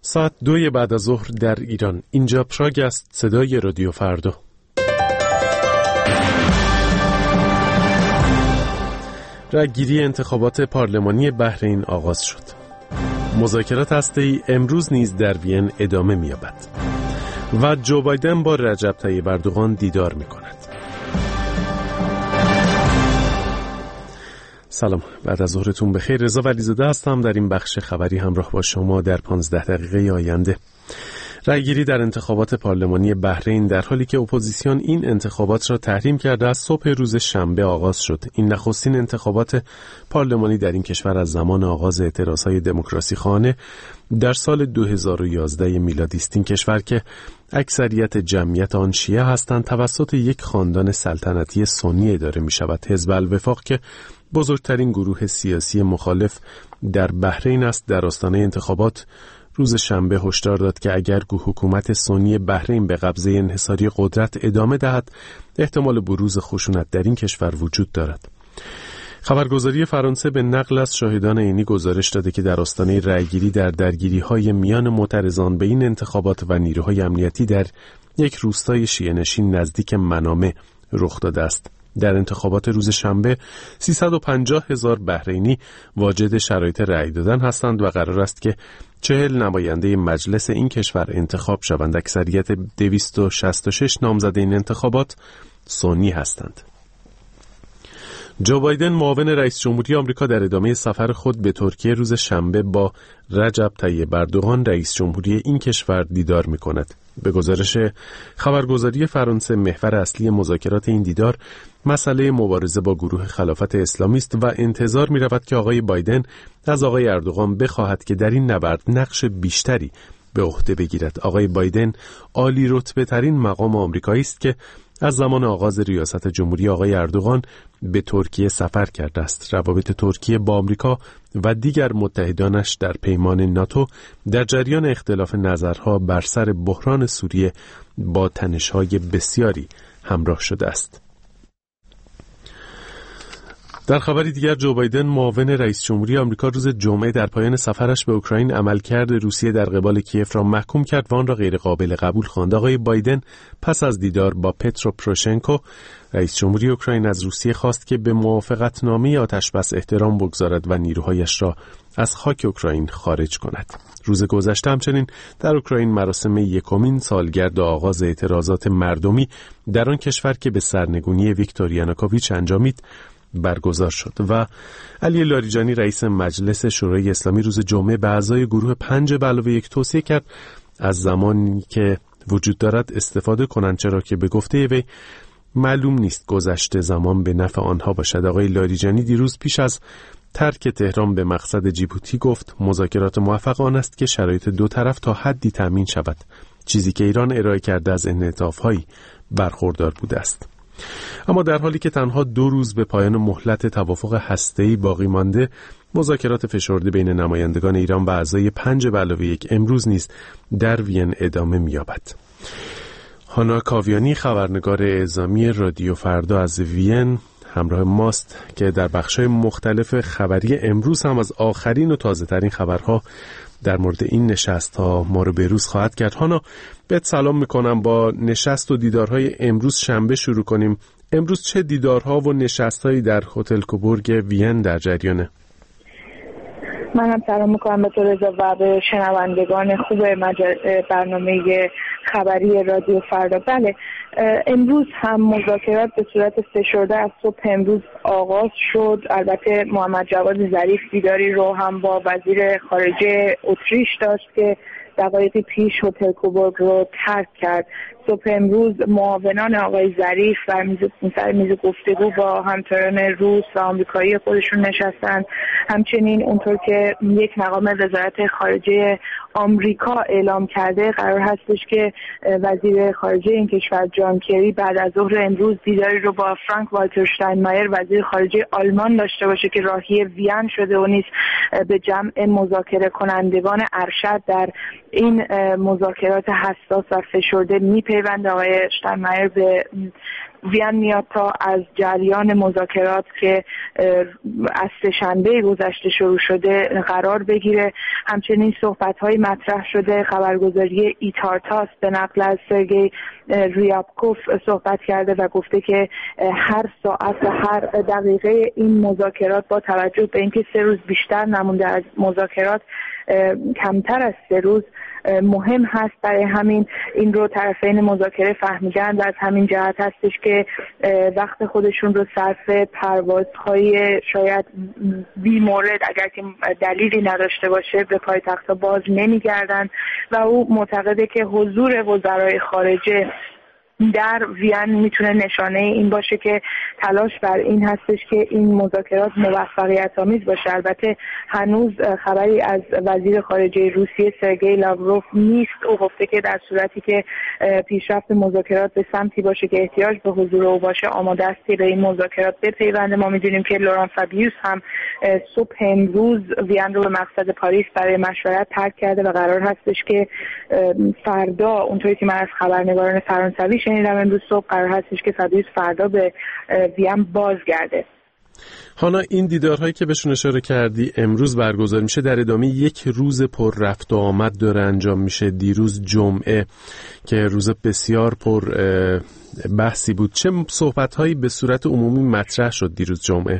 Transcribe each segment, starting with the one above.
ساعت 2 بعد از ظهر در ایران. اینجا پراگ است، صدای رادیو فردا. رأیگیری انتخابات پارلمانی بحرین آغاز شد. مذاکرات هسته‌ای امروز نیز در وین ادامه می‌یابد و جو بایدن با رجب طیب اردوغان دیدار می‌کند. سلام، بعد از ظهرتون بخیر. رضا ولیزاده هستم. در این بخش خبری همراه با شما در 15 دقیقه آینده. رأیگیری در انتخابات پارلمانی بحرین در حالی که اپوزیسیون این انتخابات را تحریم کرده از صبح روز شنبه آغاز شد. این نخستین انتخابات پارلمانی در این کشور از زمان آغاز اعتراضهای دموکراسی خواهانه در سال 2011 میلادی است. این کشور که اکثریت جمعیت آن شیعه هستند توسط یک خاندان سلطنتی سنی اداره می شود. حزب الوفاق که بزرگترین گروه سیاسی مخالف در بحرین است در آستانه انتخابات روز شنبه هشدار داد که اگر حکومت سنی بحرین به قبضه انحصاری قدرت ادامه دهد احتمال بروز خشونت در این کشور وجود دارد. خبرگزاری فرانسه به نقل از شاهدان عینی گزارش داده که در آستانه رأیگیری در درگیری‌های میان معترضان به این انتخابات و نیروهای امنیتی در یک روستای شیعه‌نشین نزدیک منامه رخ داده است. در انتخابات روز شنبه 350,000 بحرینی واجد شرایط رأی دادن هستند و قرار است که 40 نماینده مجلس این کشور انتخاب شوند. اکثریت 266 نامزد این انتخابات سنی هستند. جو بایدن معاون رئیس جمهوری آمریکا در ادامه سفر خود به ترکیه روز شنبه با رجب طیب اردوغان رئیس جمهوری این کشور دیدار می‌کند. به گزارش خبرگزاری فرانسه محور اصلی مذاکرات این دیدار مسئله مبارزه با گروه خلافت اسلامی است و انتظار می‌رود که آقای بایدن از آقای اردوغان بخواهد که در این نبرد نقش بیشتری به عهده بگیرد. آقای بایدن عالی رتبه ترین مقام آمریکایی است که از زمان آغاز ریاست جمهوری آقای اردوغان به ترکیه سفر کرده است. روابط ترکیه با آمریکا و دیگر متحدانش در پیمان ناتو در جریان اختلاف نظرها بر سر بحران سوریه با تنش‌های بسیاری همراه شده است. در خبری دیگر جو بایدن معاون رئیس جمهوری آمریکا روز جمعه در پایان سفرش به اوکراین عملکرد روسیه در قبال کیف را محکوم کرد و آن را غیر قابل قبول خواند. آقای بایدن پس از دیدار با پترو پروشنکو رئیس جمهوری اوکراین از روسیه خواست که به موافقتنامه آتشبس احترام بگذارد و نیروهایش را از خاک اوکراین خارج کند. روز گذشته همچنین در اوکراین مراسم یکمین سالگرد آغاز اعتراضات مردمی در آن کشور که به سرنگونی ویکتور یانوکوویچ انجامید برگزار شد و علی لاریجانی رئیس مجلس شورای اسلامی روز جمعه به اعضای گروه 5+1 توصیه کرد از زمانی که وجود دارد استفاده کنند، چرا که به گفته وی معلوم نیست گذشته زمان به نفع آنها باشد. آقای لاریجانی دیروز پیش از ترک تهران به مقصد جیبوتی گفت مذاکرات موفق آن است که شرایط دو طرف تا حدی تامین شود، چیزی که ایران ارائه کرده از انعطاف‌هایی برخوردار بوده است. اما در حالی که تنها 2 روز به پایان مهلت توافق هسته‌ای باقی مانده، مذاکرات فشرده بین نمایندگان ایران و اعضای 5+1 امروز نیز در وین ادامه می‌یابد. هانا کاویانی خبرنگار اعزامی رادیو فردا از وین همراه ماست که در بخش‌های مختلف خبری امروز هم از آخرین و تازه‌ترین خبرها در مورد این نشست‌ها ما رو به روز خواهد کرد. هانا، بهت سلام میکنم. با نشست و دیدارهای امروز شنبه شروع کنیم. امروز چه دیدارها و نشست‌هایی در هتل کوبورگ وین در جریانه؟ منم سلام میکنم به تو رضا و به شنوندگان خوب برنامه خبری رادیو فردا. بله، امروز هم مذاکرات به صورت فشرده از صبح امروز آغاز شد. البته محمد جواد ظریف دیداری رو هم با وزیر خارجه اتریش داشت که دقایقی پیش هتل کوبورگ رو ترک کرد. صبح امروز معاونان آقای ظریف سر میز گفتگو با همکاران روس و آمریکایی خودشون نشستند. همچنین اونطور که یک مقام وزارت خارجه آمریکا اعلام کرده، قرار هستش که وزیر خارجه این کشور جان کری بعد از ظهر امروز دیداری رو با فرانک والتر شتاینمایر وزیر خارجه آلمان داشته باشه که راهی وین شده و نیز به جمع مذاکره کنندگان ارشد در این مذاکرات حساس و فشرده میپیوند. آقای شتاینمایر به وین میاد تا از جریان مذاکرات که از سه‌شنبه گذشته شروع شده قرار بگیره. همچنین صحبت‌های مطرح شده. خبرگزاری ایتارتاس به نقل از سرگئی ریابکوف صحبت کرده و گفته که هر ساعت و هر دقیقه این مذاکرات با توجه به اینکه 3 روز بیشتر نمونده از مذاکرات، کمتر از 3 روز مهم هست. برای همین این رو طرفین مذاکره فهمیدن و از همین جهت هستش که وقت خودشون رو صرف پروازهای شاید بی مورد اگر که دلیلی نداشته باشه به پایتخت باز نمیگردن و او معتقده که حضور وزرای خارجه در وین میتونه نشانه این باشه که تلاش بر این هستش که این مذاکرات موفقیت آمیز باشه. البته هنوز خبری از وزیر خارجه روسیه سرگئی لاوروف نیست. او گفته که در صورتی که پیشرفت مذاکرات به سمتی باشه که احتیاج به حضور او باشه آماده است به این مذاکرات بپیونده. ما میدونیم که لوران فابیوس هم صبح امروز وین رو به مقصد پاریس برای مشورت ترک کرده و قرار هستش که فردا، اونطوری که من از خبرنگاران فرانسوی شنیدم امروز صبح، قرار هستش که فابیوس فردا به وین بازگرده. هانا، این دیدارهایی که بهشون اشاره کردی امروز برگزار میشه در ادامه یک روز پر رفت و آمد داره انجام میشه. دیروز جمعه که روز بسیار پر بحثی بود، چه صحبتهایی به صورت عمومی مطرح شد دیروز جمعه؟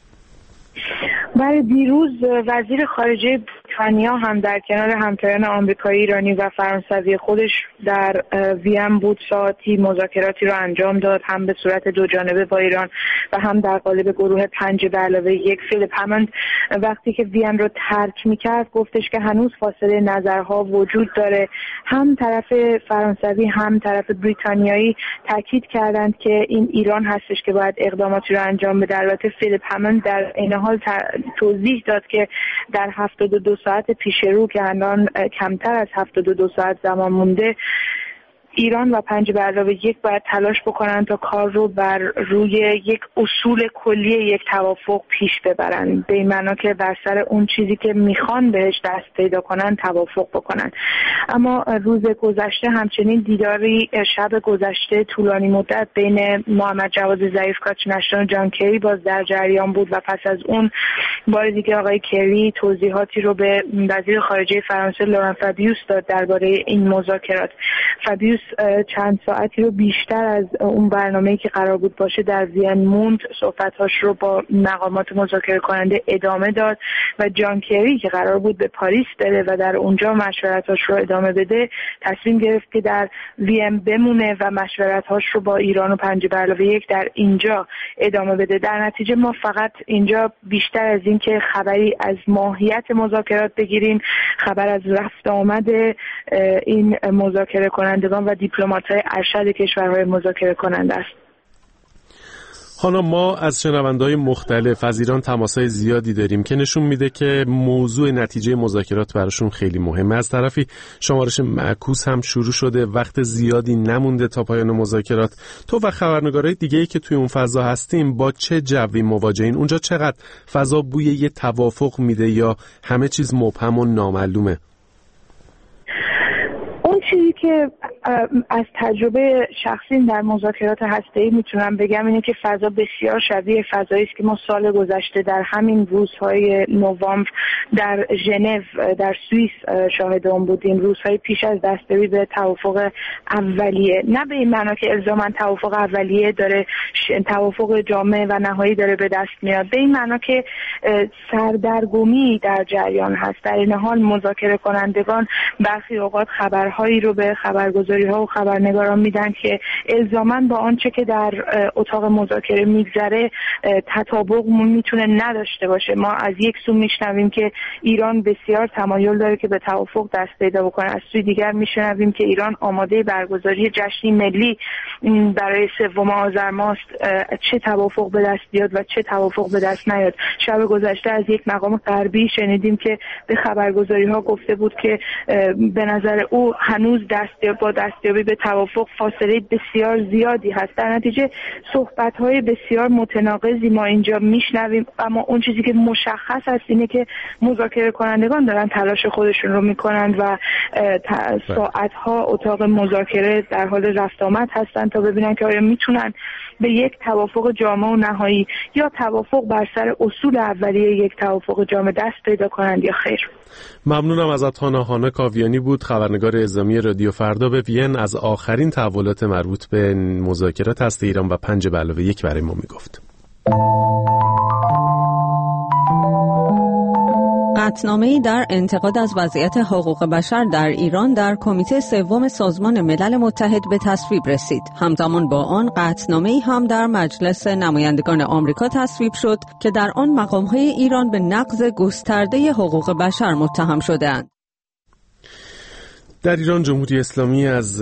برای دیروز وزیر خارجه بریتانیا هم در کنار همتایان آمریکایی، ایرانی و فرانسوی خودش در وین بود. ساعتی مذاکراتی رو انجام داد، هم به صورت 2 جانبه با ایران و هم در قالب گروه 5+1. فیلیپ هموند وقتی که وین رو ترک میکرد گفتش که هنوز فاصله نظرها وجود داره. هم طرف فرانسوی هم طرف بریتانیایی تاکید کردند که این ایران هستش که باید اقداماتی رو انجام بده. البته فیلیپ هموند در این حال توضیح داد که در 72 ساعت پیش رو که الان کمتر از 72 ساعت زمان مونده، ایران و 5+1 باید تلاش بکنن تا کار رو بر روی یک اصول کلی یک توافق پیش ببرن، به این معنا که بر سر اون چیزی که میخوان بهش دست پیدا کنن توافق بکنن. اما روز گذشته همچنین دیداری شب گذشته طولانی مدت بین محمد جواد ظریف کاچ نشتن و جان کری باز در جریان بود و پس از اون بار دیگه آقای کری توضیحاتی رو به وزیر خارجه فرانسه لوران فابیوس داد درباره این مذاکرات. فابیوس چند ساعتی رو بیشتر از اون برنامه‌ای که قرار بود باشه در وین موند، صحبت‌هاش رو با مقامات مذاکره کننده ادامه داد و جان کری که قرار بود به پاریس بره و در اونجا مشورت‌هاش رو ادامه بده تصمیم گرفت که در وین بمونه و مشورت‌هاش رو با ایران و 5+1 در اینجا ادامه بده. در نتیجه ما فقط اینجا بیشتر از این که خبری از ماهیت مذاکرات بگیریم، خبر از رفت آمد این مذاکره کنندگان و دیپلمات‌های ارشد کشورهای مذاکره کننده است. حالا ما از شنونده‌های مختلف از ایران تماس‌های زیادی داریم که نشون میده که موضوع نتیجه مذاکرات براشون خیلی مهمه. از طرفی شمارش معکوس هم شروع شده، وقت زیادی نمونده تا پایان مذاکرات. تو و خبرنگارای دیگه‌ای که توی اون فضا هستیم با چه جوی مواجهین؟ اونجا چقدر فضا بوی یه توافق میده یا همه چیز مبهم و نامعلومه؟ اون چیزی که از تجربه شخصی در مذاکرات هسته‌ای میتونم بگم اینه که فضا بسیار شبیه فضایی است که ما سال گذشته در همین روزهای نوامبر در ژنو در سوئیس شاهد اون بودیم، روزهای پیش از دستیابی به توافق اولیه. نه به این معنا که الزاما توافق اولیه داره توافق جامع و نهایی داره به دست میاد، به این معنا که سردرگمی در جریان هست. در این حال مذاکره کنندگان برخی اوقات خبرهایی رو به خبرگزاری‌ها و خبرنگاران میدن که الزاما با آنچه که در اتاق مذاکره میگذره تطابق میتونه نداشته باشه. ما از یک سو میشنویم که ایران بسیار تمایل داره که به توافق دست پیدا بکنه، از سوی دیگر میشنویم که ایران آماده برگزاری جشنی ملی برای 3 آذر ماست. چه توافق به دست بیاد و چه توافق به دست نیاد. شب گذشته از یک مقام غربی شنیدیم که به خبرگزاری‌ها گفته بود که به نظر او هنوز با دستیابی به توافق فاصله بسیار زیادی هست. در نتیجه صحبت‌های بسیار متناقضی ما اینجا میشنویم، اما اون چیزی که مشخص است اینه که مذاکره کنندگان دارن تلاش خودشون رو میکنن و ساعت‌ها اتاق مذاکره در حال رفت آمد هستن تا ببینن که آیا میتونن به یک توافق جامع و نهایی یا توافق بر سر اصول اولیه یک توافق جامع دست پیدا کنند یا خیر. ممنونم ازت هانا کاویانی بود، خبرنگار اعزامی رادیو فردا به وین، از آخرین تحولات مربوط به مذاکرات هسته ایران و 5+1 برای ما میگفت. قطعنامه‌ای در انتقاد از وضعیت حقوق بشر در ایران در کمیته سوم سازمان ملل متحد به تصویب رسید. همزمان با آن قطعنامه‌ای هم در مجلس نمایندگان آمریکا تصویب شد که در آن مقام‌های ایران به نقض گسترده حقوق بشر متهم شده‌اند. در ایران جمهوری اسلامی از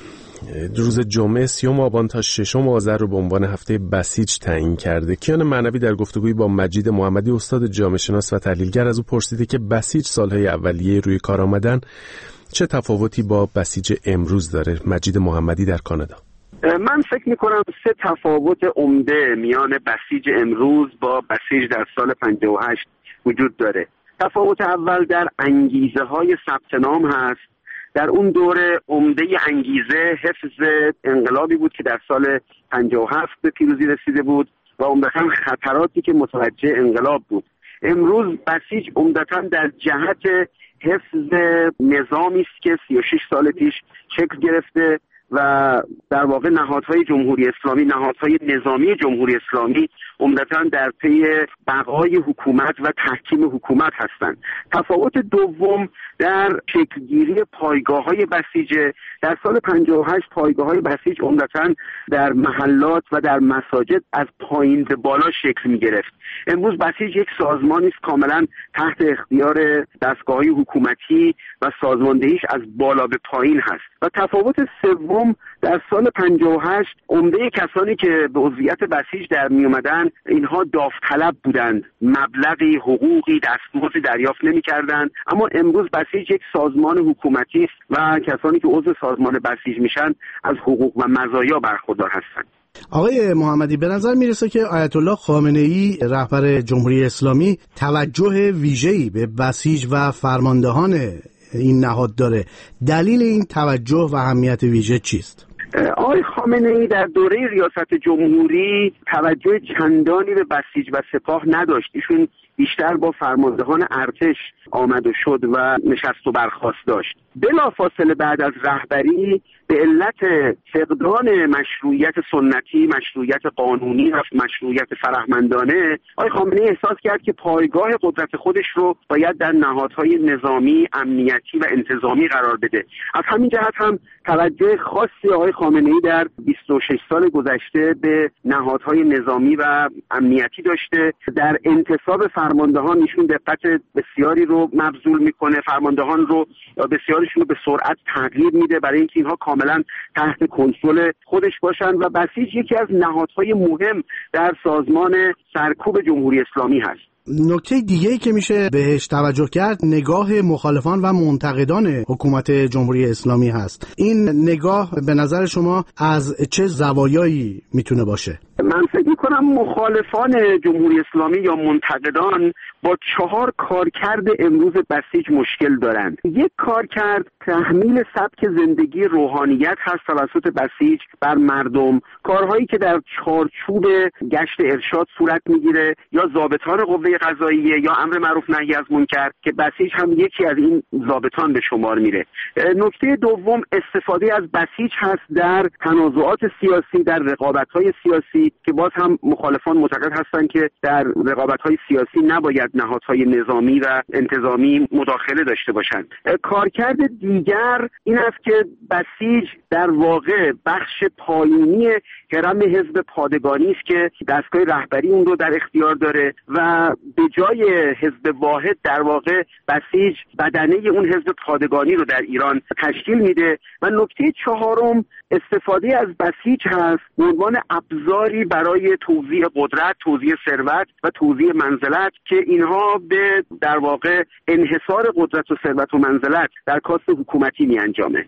روز جمعه 30 آبان تا 6 آذر رو به عنوان هفته بسیج تعیین کرده. کیان معنوی در گفتگویی با مجید محمدی استاد جامعه شناس و تحلیلگر از او پرسیده که بسیج سالهای اولیه روی کار آمدن چه تفاوتی با بسیج امروز داره. مجید محمدی در کانادا: من فکر میکنم 3 تفاوت عمده میان بسیج امروز با بسیج در سال 58 وجود داره. تفاوت اول در انگیزه های ثبت نام هست. در اون دوره عمده انگیزه حفظ انقلابی بود که در سال 57 به پیروزی رسیده بود و عمدتاً خطراتی که متوجه انقلاب بود. امروز بسیج عمدتاً در جهت حفظ نظامی است که 36 سال پیش شکل گرفته و در واقع نهادهای جمهوری اسلامی، نهادهای نظامی جمهوری اسلامی عمدتاً در پی بقای حکومت و تحکیم حکومت هستند. تفاوت دوم در شکلگیری پایگاه‌های بسیج. در سال 58 پایگاه‌های بسیج عمدتاً در محلات و در مساجد از پایین به بالا شکل می‌گرفت. امروز بسیج یک سازمانی است کاملاً تحت اختیار دستگاه‌های حکومتی و سازماندهیش از بالا به پایین هست. و تفاوت سوم در سال 58 عمده کسانی که به عضویت بسیج در می اومدن اینها داوطلب بودند، مبلغی حقوقی دستمزدی دریافت نمی‌کردند. اما امروز بسیج یک سازمان حکومتی است و کسانی که عضو سازمان بسیج میشن از حقوق و مزایا برخوردار هستند. آقای محمدی، به نظر میرسه که آیت الله خامنه‌ای رهبر جمهوری اسلامی توجه ویژه‌ای به بسیج و فرماندهان این نهاد داره. دلیل این توجه و اهمیت ویژه چیست؟ آقای خامنه‌ای در دوره ریاست جمهوری توجه چندانی به بسیج و سپاه نداشت. ایشون بیشتر با فرماندهان ارتش آمد و شد و نشست و برخاست داشت. بلافاصله بعد از رهبری به علت فقدان مشروعیت سنتی، مشروعیت قانونی و مشروعیت فرهمندانه، آقای خامنه‌ای احساس کرد که پایگاه قدرت خودش رو باید در نهادهای نظامی، امنیتی و انتظامی قرار بده. از همین جهت هم توجه خاصی آقای خامنه‌ای در 26 سال گذشته به نهادهای نظامی و امنیتی داشته. در انتصاب فرماندهان ایشون دقت بسیاری رو مبذول میکنه، فرماندهان رو بسیارشون رو به سرعت تغییر میده برای اینکه اینها کاملا تحت کنترل خودش باشن و بسیج یکی از نهادهای مهم در سازمان سرکوب جمهوری اسلامی هست. نکته دیگه‌ای که میشه بهش توجه کرد نگاه مخالفان و منتقدان حکومت جمهوری اسلامی هست. این نگاه به نظر شما از چه زوایایی میتونه باشه؟ من فکر میکنم مخالفان جمهوری اسلامی یا منتقدان با 4 کارکرد امروز بسیج مشکل دارند. یک کارکرد تحمیل سبک زندگی روحانیت هست توسط بسیج بر مردم، کارهایی که در چارچوب گشت ارشاد صورت میگیره یا ضابطان قوه قضاییه یا امر معروف نهی از منکر که بسیج هم یکی از این ضابطان به شمار میره. نکته دوم استفاده از بسیج هست در تنازعات سیاسی، در رقابت‌های سیاسی که باز هم مخالفان معتقد هستند که در رقابت‌های سیاسی نباید نهادهای نظامی و انتظامی مداخله داشته باشند. کارکرد دیگر این است که بسیج در واقع بخش پایینی هرم حزب پادگانی است که دستگاه رهبری اون رو در اختیار داره و به جای حزب واحد در واقع بسیج بدنه اون حزب پادگانی رو در ایران تشکیل میده. و نکته چهارم استفاده از بسیج هست به عنوان ابزاری برای توزیع قدرت، توزیع ثروت و توزیع منزلت که اینها به در واقع انحصار قدرت و ثروت و منزلت در کاست حکومتی می انجامه.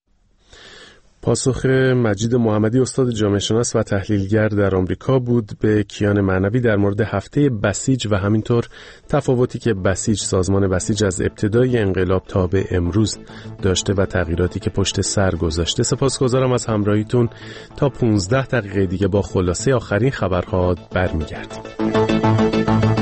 پاسخ مجید محمدی استاد جامعه شناس و تحلیلگر در آمریکا بود به کیان معنوی در مورد هفته بسیج و همینطور تفاوتی که بسیج، سازمان بسیج از ابتدای انقلاب تا به امروز داشته و تغییراتی که پشت سر گذاشته. سپاسگزارم از همراهیتون. تا 15 دقیقه دیگه با خلاصه آخرین خبرها برمیگردیم.